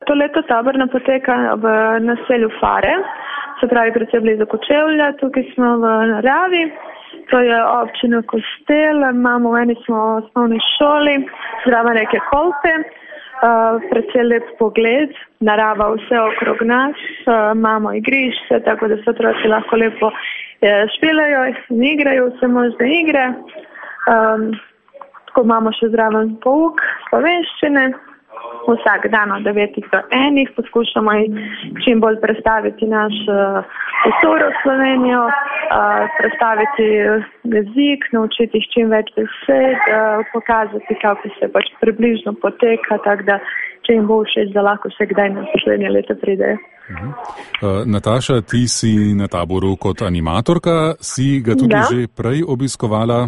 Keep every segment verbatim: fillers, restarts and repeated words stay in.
to leto tabor ne poteka v naselju Fare, se pravi predvsem blizu Kočevlja, tukaj smo v naravi, to je občina Kostel, imamo v eni smo osnovni šoli, zraven reke Kolpe, uh, predvsem lep pogled, narava vse okrog nas, uh, imamo igrišče, tako da se otroci lahko lepo uh, špilajo in igrajo vse možne igre. Um, tako imamo še zraven pouk slovenščine. Vsak dan od devetih do enih poskušamo čim bolj predstaviti naš uh, kulturo Slovenijo, uh, predstaviti jezik, naučiti čim več besed, uh, pokazati, kako se pač približno poteka, tako da če jim bo všeč, da lahko še kdaj na naslednje leto pridejo. Uh-huh. Uh, Nataša, ti si na taboru kot animatorka, si ga tudi da. Že prej obiskovala?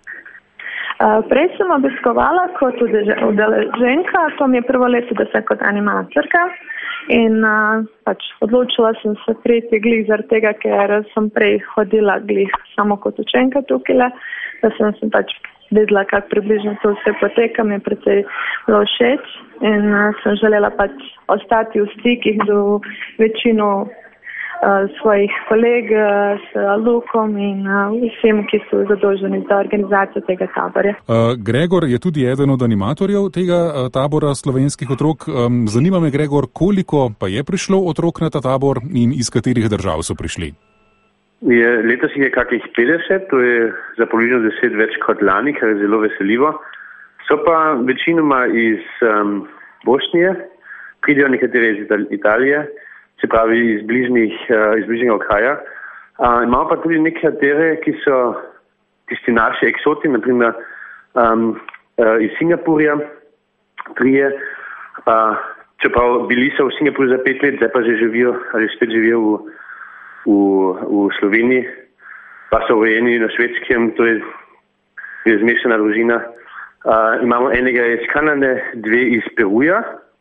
Uh, prej sem obiskovala kot udeleženka, to mi je prvo leto, da sem kot animatorka in uh, pač odločila sem se priti glih zaradi tega, ker sem prej hodila glih samo kot učenka tukaj, da sem se pač videla, kako približno to vse poteka, mi je precej bilo všeč in uh, sem želela pač ostati v stikih z večino Uh, svojih koleg, uh, s Lukom in uh, vsem, ki so zadolženi za organizacijo tega tabora. Uh, Gregor je tudi eden od animatorjev tega uh, tabora slovenskih otrok. Um, zanima me, Gregor, koliko pa je prišlo otrok na ta tabor in iz katerih držav so prišli? Je, letos jih je kakih petdeset, to je za približno deset več kot lani, kar je zelo veseljivo. So pa večinoma iz um, Bosnije, pridejo nekatere iz Italije, se pravi iz bližnjih, uh, iz bližnjega okraja. Uh, imamo pa tudi nekatere, ki so tisti naši eksoti, naprimer um, uh, iz Singapurja, trije, uh, čeprav bili so v Singapurju za pet let, zdaj pa že živijo, ali spet živijo v, v, v Sloveniji, pa so rojeni na Švedskem, to je, je zmešana družina. Uh, imamo enega iz Kanade, dve iz Peruja,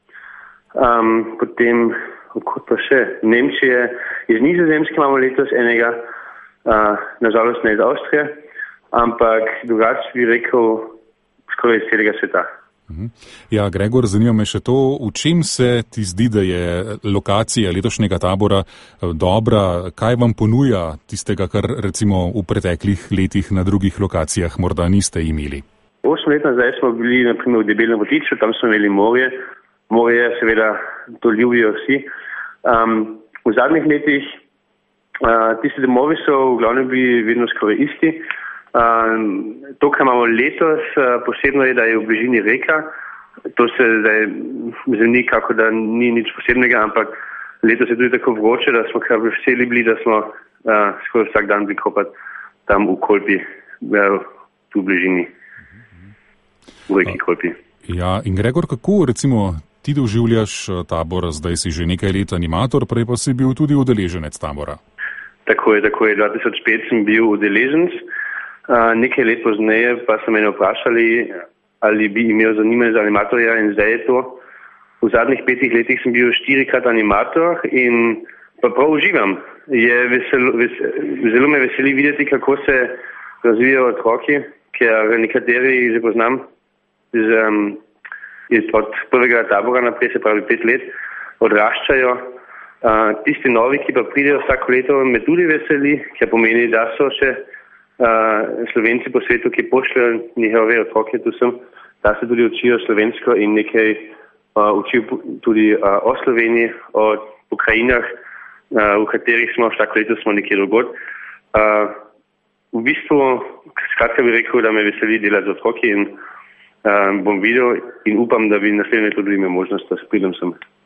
um, potem kot pa še Nemčije, iz Nizozemske imamo letos enega, uh, nažalost ne iz Avstrije, ampak drugače bi rekel skoraj iz celega sveta. Ja, Gregor, zanima me še to, v čem se ti zdi, da je lokacija letošnjega tabora dobra, kaj vam ponuja tistega, kar recimo v preteklih letih na drugih lokacijah morda niste imeli? Osem let nazaj smo bili na primer v Debelem Votiču, tam smo imeli morje, morje seveda to ljubijo vsi. Um, v zadnjih letih uh, tisti domovi so v glavnem bili vedno skoraj isti. Um, to, kar imamo letos, uh, posebno je, da je v bližini reka. To se zdaj zveni, kako da ni nič posebnega, ampak letos je tudi tako vroče, da smo kar veseli bili, da smo uh, skoraj vsak dan bili kopati tam v Kolpi, uh, tu v bližini, v reki Kolpi. Ja, in Gregor, kako recimo ti doživljaš tabor, zdaj si že nekaj let animator, prej pa si bil tudi udeleženec tabora. Tako je, tako je. dva tisoč pet sem bil udeleženec, uh, nekaj let pozneje pa so me vprašali, ali bi imel zanimanje za animatorja in zdaj je to. V zadnjih petih letih sem bil štirikrat animator in pa prav uživam. Je vesel, ves, zelo me veseli videti, kako se razvijajo otroki, ker nekateri že poznam z um, od prvega tabora naprej, se pravi pet let, odraščajo. Uh, tisti novi, ki pa pridejo vsako leto, me tudi veseli, ker pomeni, da so še uh, Slovenci po svetu, ki pošljajo njihove otroke tu sem, da se tudi učijo slovensko in nekaj uh, učijo tudi uh, o Sloveniji, o pokrajinah, uh, v katerih smo, vsako leto smo nekje drugod. Uh, v bistvu, skratka bi rekel, da me veseli delati z otroki in Uh, bom videl in upam, da bi naslednje tudi imel možnost, da pridem sem.